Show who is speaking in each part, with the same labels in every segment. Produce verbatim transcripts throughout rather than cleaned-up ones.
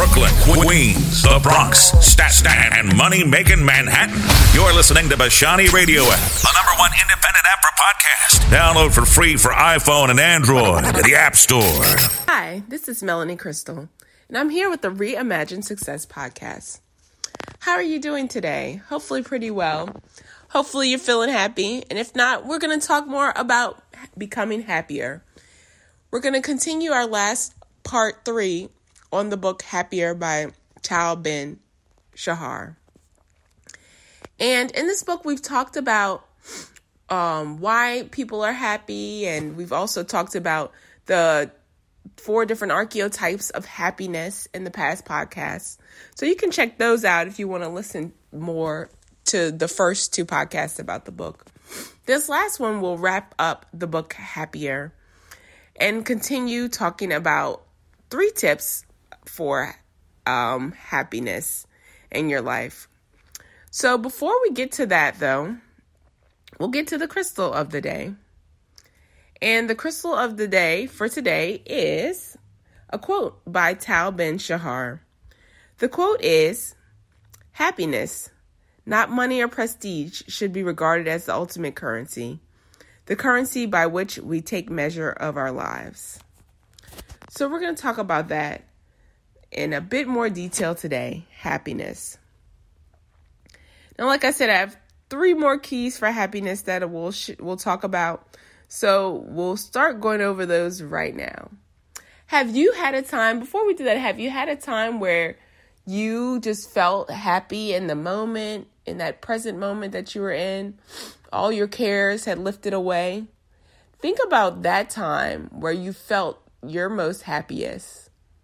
Speaker 1: Brooklyn, Queens, the Bronx, Staten, and money-making Manhattan. You're listening to Bashani Radio app, the number one independent app for podcasts. Download for free for iPhone and Android at the App Store.
Speaker 2: Hi, this is Melanie Crystal, and I'm here with the Reimagine Success podcast. How are you doing today? Hopefully pretty well. Hopefully you're feeling happy, and if not, we're going to talk more about becoming happier. We're going to continue our last part three on the book Happier by Tal Ben-Shahar. And in this book, we've talked about um, why people are happy, and we've also talked about the four different archetypes of happiness in the past podcasts. So you can check those out if you want to listen more to the first two podcasts about the book. This last one will wrap up the book Happier and continue talking about three tips for um, happiness in your life. So before we get to that, though, we'll get to the crystal of the day. And the crystal of the day for today is a quote by Tal Ben-Shahar. The quote is, "Happiness, not money or prestige, should be regarded as the ultimate currency, the currency by which we take measure of our lives." So we're going to talk about that in a bit more detail today, happiness. Now, like I said, I have three more keys for happiness that we'll sh- we'll talk about. So we'll start going over those right now. Have you had a time, before we do that, have you had a time where you just felt happy in the moment, in that present moment that you were in? All your cares had lifted away. Think about that time where you felt your most happiest.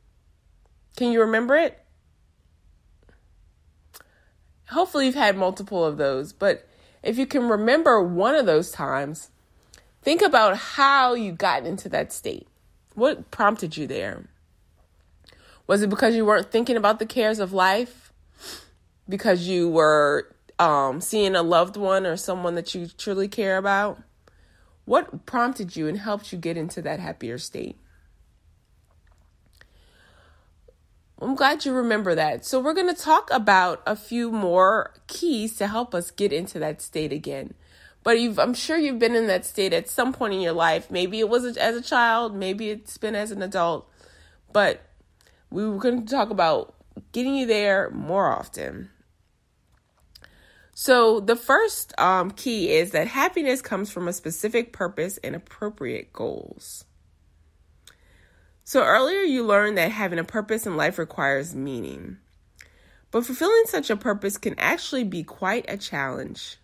Speaker 2: Can you remember it? Hopefully you've had multiple of those, but if you can remember one of those times, think about how you got into that state. What prompted you there? Was it because you weren't thinking about the cares of life? Because you were um, seeing a loved one or someone that you truly care about? What prompted you and helped you get into that happier state? I'm glad you remember that. So we're going to talk about a few more keys to help us get into that state again. But you've, I'm sure you've been in that state at some point in your life. Maybe it was as a child. Maybe it's been as an adult. But we were going to talk about getting you there more often. So the first um, key is that happiness comes from a specific purpose and appropriate goals. So earlier you learned that having a purpose in life requires meaning. But fulfilling such a purpose can actually be quite a challenge.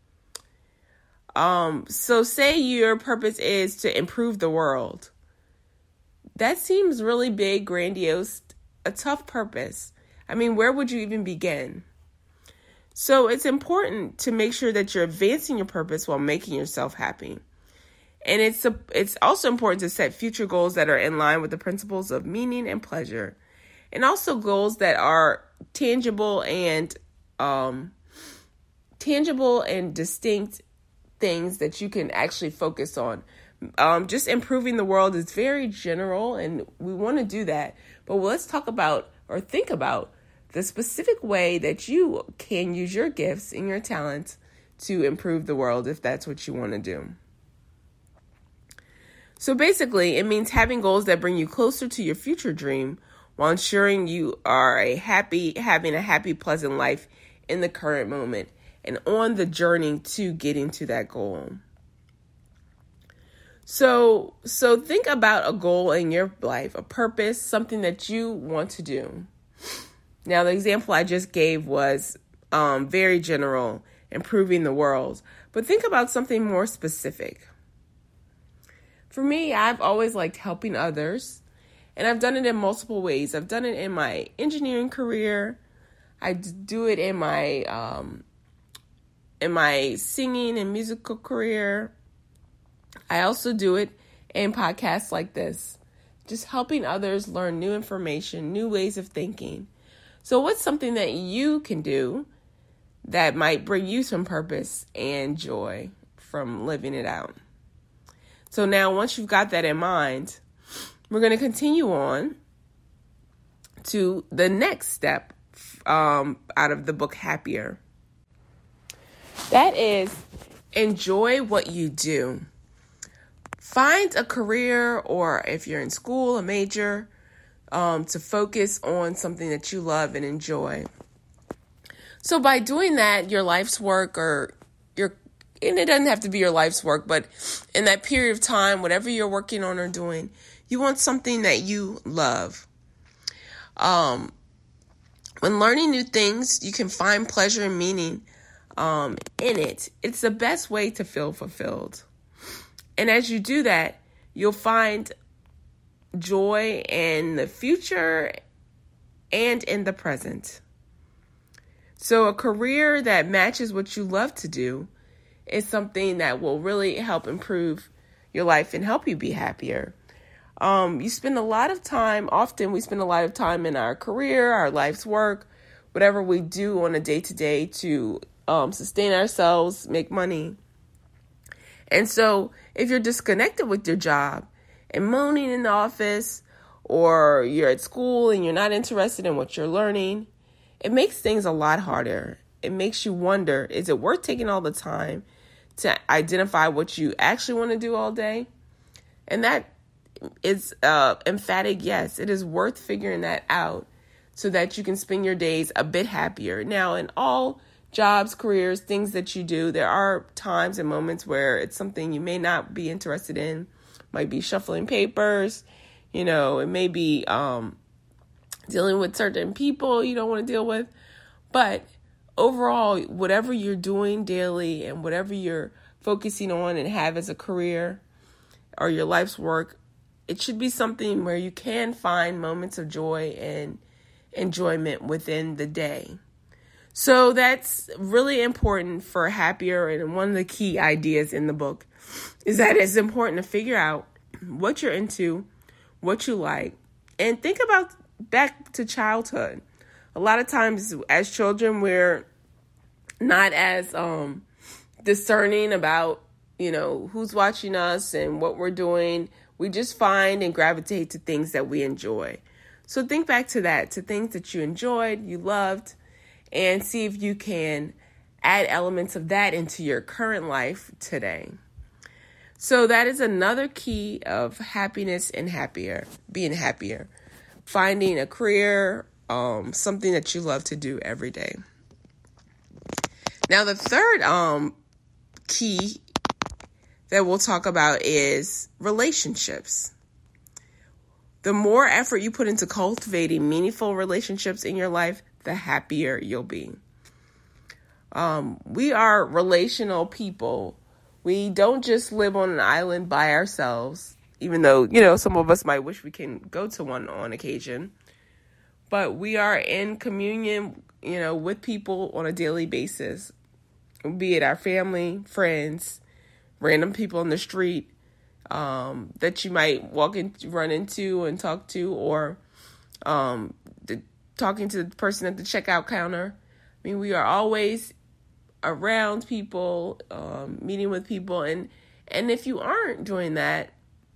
Speaker 2: Um, so say your purpose is to improve the world. That seems really big, grandiose, a tough purpose. I mean, where would you even begin? So it's important to make sure that you're advancing your purpose while making yourself happy. And it's a, it's also important to set future goals that are in line with the principles of meaning and pleasure. And also goals that are tangible and um, tangible and distinct things that you can actually focus on. Um, just improving the world is very general, and we want to do that. But let's talk about or think about the specific way that you can use your gifts and your talents to improve the world if that's what you want to do. So basically, it means having goals that bring you closer to your future dream while ensuring you are a happy, having a happy, pleasant life in the current moment and on the journey to getting to that goal. So, so think about a goal in your life, a purpose, something that you want to do. Now, the example I just gave was um, very general, improving the world. But think about something more specific. For me, I've always liked helping others, and I've done it in multiple ways. I've done it in my engineering career. I do it in my um, in my singing and musical career. I also do it in podcasts like this, just helping others learn new information, new ways of thinking. So what's something that you can do that might bring you some purpose and joy from living it out? So now once you've got that in mind, we're going to continue on to the next step um, out of the book, Happier. That is, enjoy what you do. Find a career, or if you're in school, a major, um, to focus on something that you love and enjoy. So by doing that, your life's work, or your, and it doesn't have to be your life's work, but in that period of time, whatever you're working on or doing, you want something that you love. Um, when learning new things, you can find pleasure and meaning um, in it. It's the best way to feel fulfilled. And as you do that, you'll find joy in the future and in the present. So a career that matches what you love to do is something that will really help improve your life and help you be happier. Um, you spend a lot of time, often we spend a lot of time in our career, our life's work, whatever we do on a day-to-day to um, sustain ourselves, make money. And so if you're disconnected with your job and moaning in the office, or you're at school and you're not interested in what you're learning, it makes things a lot harder. It makes you wonder, is it worth taking all the time to identify what you actually want to do all day? And that is uh, emphatic yes. It is worth figuring that out so that you can spend your days a bit happier. Now, in all jobs, careers, things that you do, there are times and moments where it's something you may not be interested in. Might be shuffling papers, you know, it may be um, dealing with certain people you don't want to deal with. But overall, whatever you're doing daily and whatever you're focusing on and have as a career or your life's work, it should be something where you can find moments of joy and enjoyment within the day. So that's really important for Happier. And one of the key ideas in the book is that it's important to figure out what you're into, what you like, and think about back to childhood. A lot of times as children, we're not as um, discerning about, you know, who's watching us and what we're doing. We just find and gravitate to things that we enjoy. So think back to that, to things that you enjoyed, you loved, and see if you can add elements of that into your current life today. So that is another key of happiness and happier, being happier. Finding a career, um, something that you love to do every day. Now, the third um, key that we'll talk about is relationships. The more effort you put into cultivating meaningful relationships in your life, the happier you'll be. Um, we are relational people. We don't just live on an island by ourselves, even though, you know, some of us might wish we can go to one on occasion. But we are in communion, you know, with people on a daily basis, be it our family, friends, random people on the street um, that you might walk in, run into and talk to, or um, the, talking to the person at the checkout counter. I mean, we are always around people, um, meeting with people. And, and if you aren't doing that,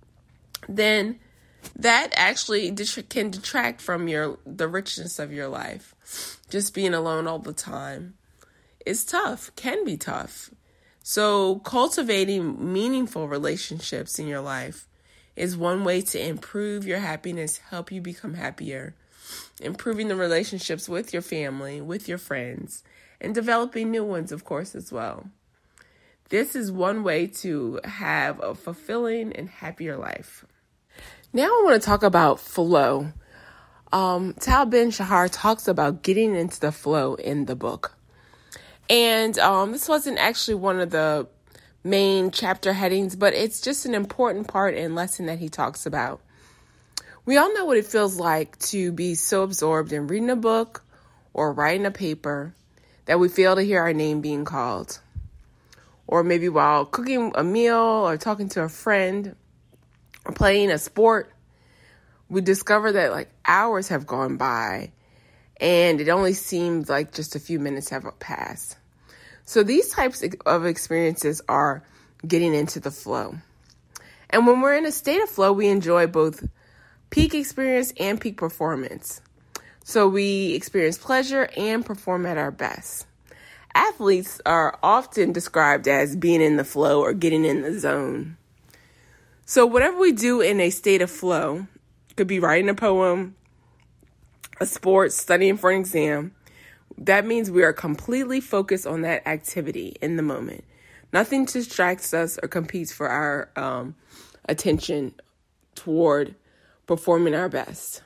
Speaker 2: then that actually can detract from your the richness of your life. Just being alone all the time is tough, can be tough. So cultivating meaningful relationships in your life is one way to improve your happiness, help you become happier. Improving the relationships with your family, with your friends, and developing new ones, of course, as well. This is one way to have a fulfilling and happier life. Now I want to talk about flow. Um, Tal Ben-Shahar talks about getting into the flow in the book. And um, this wasn't actually one of the main chapter headings, but it's just an important part and lesson that he talks about. We all know what it feels like to be so absorbed in reading a book or writing a paper that we fail to hear our name being called. Or maybe while cooking a meal or talking to a friend or playing a sport, we discover that like hours have gone by and it only seems like just a few minutes have passed. So these types of experiences are getting into the flow. And when we're in a state of flow, we enjoy both peak experience and peak performance. So we experience pleasure and perform at our best. Athletes are often described as being in the flow or getting in the zone. So whatever we do in a state of flow, could be writing a poem, a sport, studying for an exam, that means we are completely focused on that activity in the moment. Nothing distracts us or competes for our um, attention toward performing our best.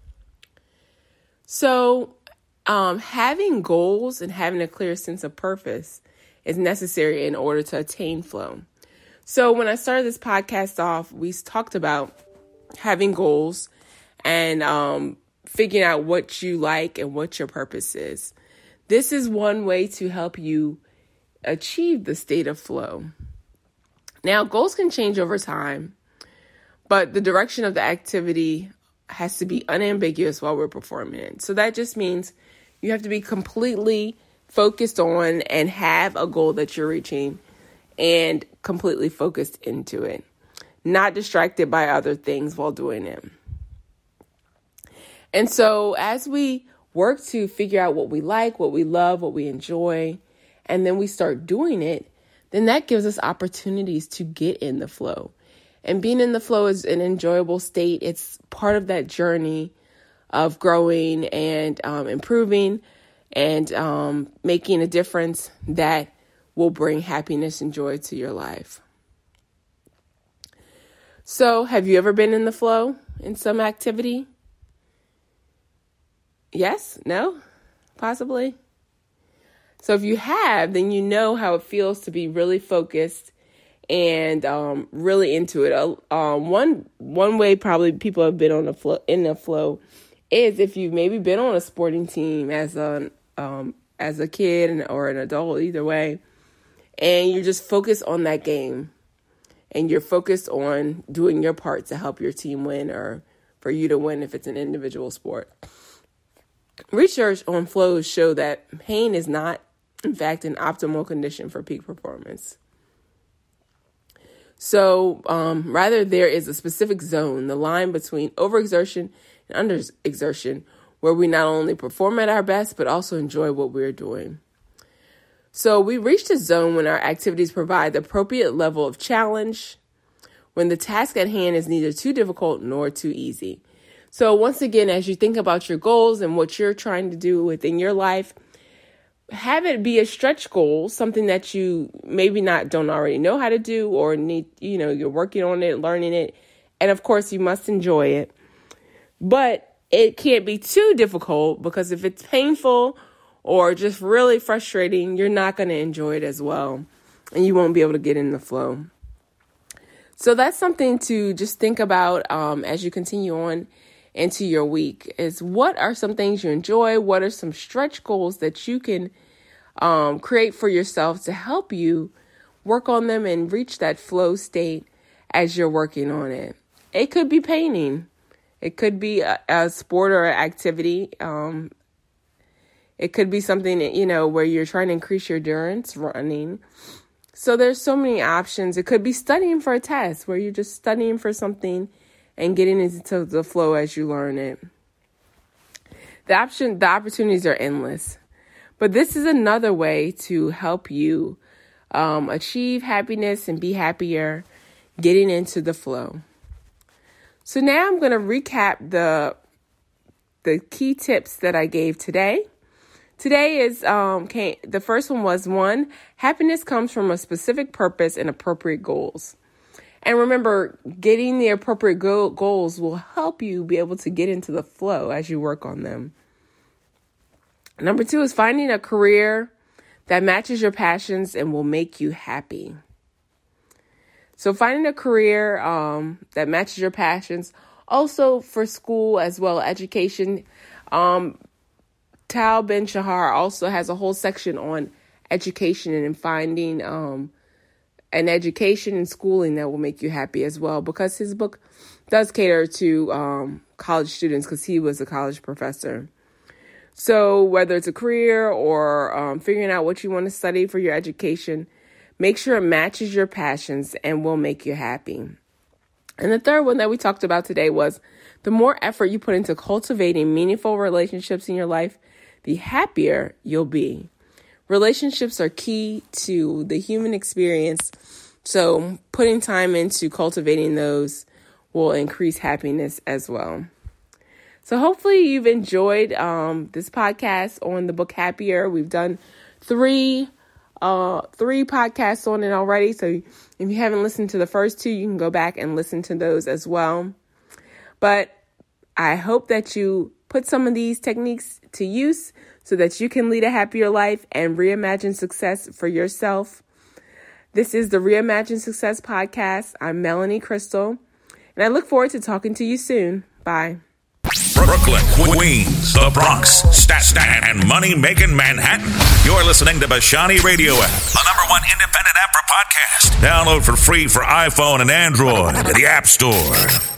Speaker 2: So um, having goals and having a clear sense of purpose is necessary in order to attain flow. So when I started this podcast off, we talked about having goals and um, figuring out what you like and what your purpose is. This is one way to help you achieve the state of flow. Now, goals can change over time, but the direction of the activity has to be unambiguous while we're performing it. So that just means you have to be completely focused on and have a goal that you're reaching and completely focused into it, not distracted by other things while doing it. And so as we work to figure out what we like, what we love, what we enjoy, and then we start doing it, then that gives us opportunities to get in the flow. And being in the flow is an enjoyable state. It's part of that journey of growing and um, improving and um, making a difference that will bring happiness and joy to your life. So have you ever been in the flow in some activity? Yes? No? Possibly? So if you have, then you know how it feels to be really focused and um, really into it. Uh, um, one one way probably people have been on the flow in the flow is if you've maybe been on a sporting team as a um, as a kid or an adult, either way, and you're just focused on that game, and you're focused on doing your part to help your team win or for you to win if it's an individual sport. Research on flows show that pain is not, in fact, an optimal condition for peak performance. So um, rather, there is a specific zone, the line between overexertion and underexertion, where we not only perform at our best, but also enjoy what we're doing. So we reach the zone when our activities provide the appropriate level of challenge, when the task at hand is neither too difficult nor too easy. So once again, as you think about your goals and what you're trying to do within your life, have it be a stretch goal, something that you maybe not don't already know how to do or need, you know, you're working on it, learning it. And of course, you must enjoy it. But it can't be too difficult, because if it's painful or just really frustrating, you're not going to enjoy it as well. And you won't be able to get in the flow. So that's something to just think about um, as you continue on into your week, is what are some things you enjoy? What are some stretch goals that you can um, create for yourself to help you work on them and reach that flow state as you're working on it? It could be painting. It could be a, a sport or an activity. Um, it could be something, you know, where you're trying to increase your endurance, running. So there's so many options. It could be studying for a test, where you're just studying for something and getting into the flow as you learn it. The option, the opportunities are endless. But this is another way to help you um, achieve happiness and be happier, getting into the flow. So now I'm going to recap the the key tips that I gave today. Today is um came, the first one was one, happiness comes from a specific purpose and appropriate goals. And remember, getting the appropriate go- goals will help you be able to get into the flow as you work on them. Number two is finding a career that matches your passions and will make you happy. So finding a career um, that matches your passions. Also for school as well, education. Um, Tal Ben-Shahar also has a whole section on education and finding um an education and schooling that will make you happy as well, because his book does cater to um, college students, because he was a college professor. So whether it's a career or um, figuring out what you want to study for your education, make sure it matches your passions and will make you happy. And the third one that we talked about today was The more effort you put into cultivating meaningful relationships in your life, the happier you'll be. Relationships are key to the human experience, so putting time into cultivating those will increase happiness as well. So hopefully you've enjoyed um, this podcast on the book Happier. We've done three uh, three podcasts on it already, so if you haven't listened to the first two, you can go back and listen to those as well. But I hope that you put some of these techniques to use so that you can lead a happier life and reimagine success for yourself. This is the Reimagine Success Podcast. I'm Melanie Crystal, and I look forward to talking to you soon. Bye.
Speaker 1: Brooklyn, Queens, the Bronx, Staten, and money-making Manhattan. You're listening to Bashani Radio App, the number one independent app for podcasts. Download for free for iPhone and Android at the App Store.